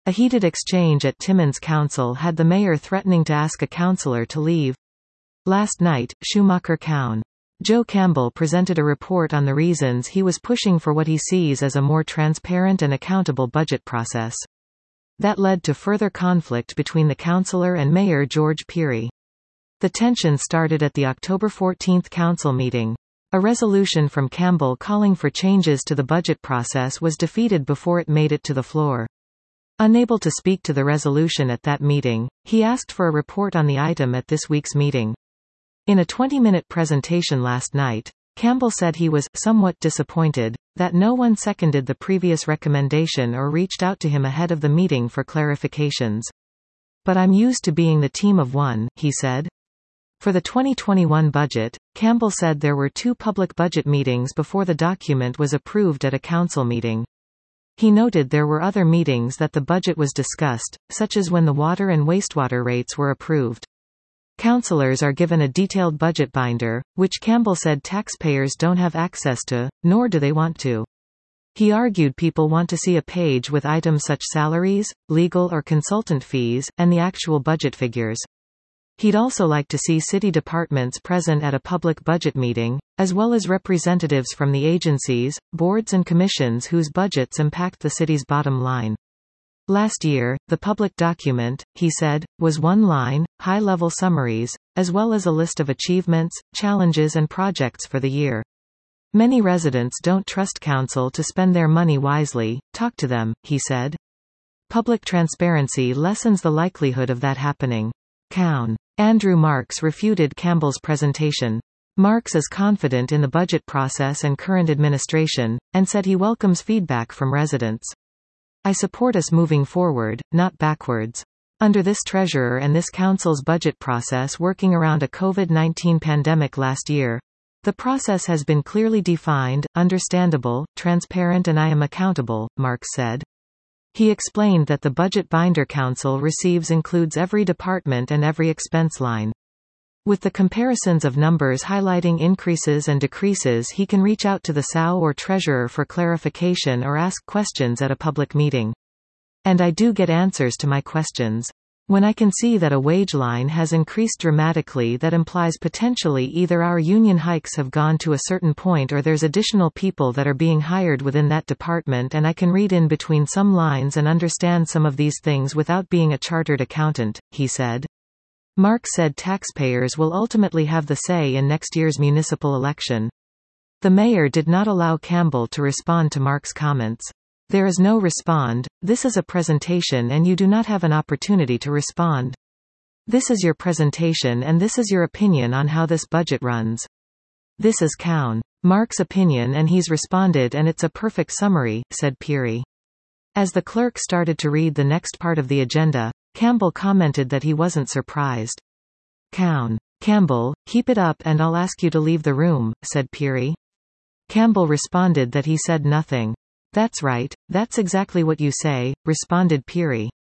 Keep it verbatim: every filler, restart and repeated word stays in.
A heated exchange at Timmins Council had the mayor threatening to ask a councillor to leave. Last night, Schumacher County Joe Campbell presented a report on the reasons he was pushing for what he sees as a more transparent and accountable budget process. That led to further conflict between the councillor and Mayor George Pirie. The tension started at the October fourteenth council meeting. A resolution from Campbell calling for changes to the budget process was defeated before it made it to the floor. Unable to speak to the resolution at that meeting, he asked for a report on the item at this week's meeting. In a twenty-minute presentation last night, Campbell said he was somewhat disappointed that no one seconded the previous recommendation or reached out to him ahead of the meeting for clarifications. "But I'm used to being the team of one," he said. For the twenty twenty-one budget, Campbell said there were two public budget meetings before the document was approved at a council meeting. He noted there were other meetings that the budget was discussed, such as when the water and wastewater rates were approved. Councillors are given a detailed budget binder, which Campbell said taxpayers don't have access to, nor do they want to. He argued people want to see a page with items such salaries, legal or consultant fees, and the actual budget figures. He'd also like to see city departments present at a public budget meeting, as well as representatives from the agencies, boards and commissions whose budgets impact the city's bottom line. Last year, the public document, he said, was one-line, high-level summaries, as well as a list of achievements, challenges and projects for the year. Many residents don't trust council to spend their money wisely. Talk to them, he said. Public transparency lessens the likelihood of that happening. County Andrew Marks refuted Campbell's presentation. Marks is confident in the budget process and current administration, and said he welcomes feedback from residents. "I support us moving forward, not backwards. Under this treasurer and this council's budget process working around a COVID nineteen pandemic last year, the process has been clearly defined, understandable, transparent and I am accountable," Marks said. He explained that the budget binder council receives includes every department and every expense line. With the comparisons of numbers highlighting increases and decreases, he can reach out to the S O W or treasurer for clarification or ask questions at a public meeting. "And I do get answers to my questions. When I can see that a wage line has increased dramatically, that implies potentially either our union hikes have gone to a certain point or there's additional people that are being hired within that department, and I can read in between some lines and understand some of these things without being a chartered accountant," he said. Mark said taxpayers will ultimately have the say in next year's municipal election. The mayor did not allow Campbell to respond to Mark's comments. "There is no respond, this is a presentation and you do not have an opportunity to respond. This is your presentation and this is your opinion on how this budget runs. This is County Mark's opinion and he's responded and it's a perfect summary," said Pirie. As the clerk started to read the next part of the agenda, Campbell commented that he wasn't surprised. "County Campbell, keep it up and I'll ask you to leave the room," said Pirie. Campbell responded that he said nothing. "That's right, that's exactly what you say," responded Pirie.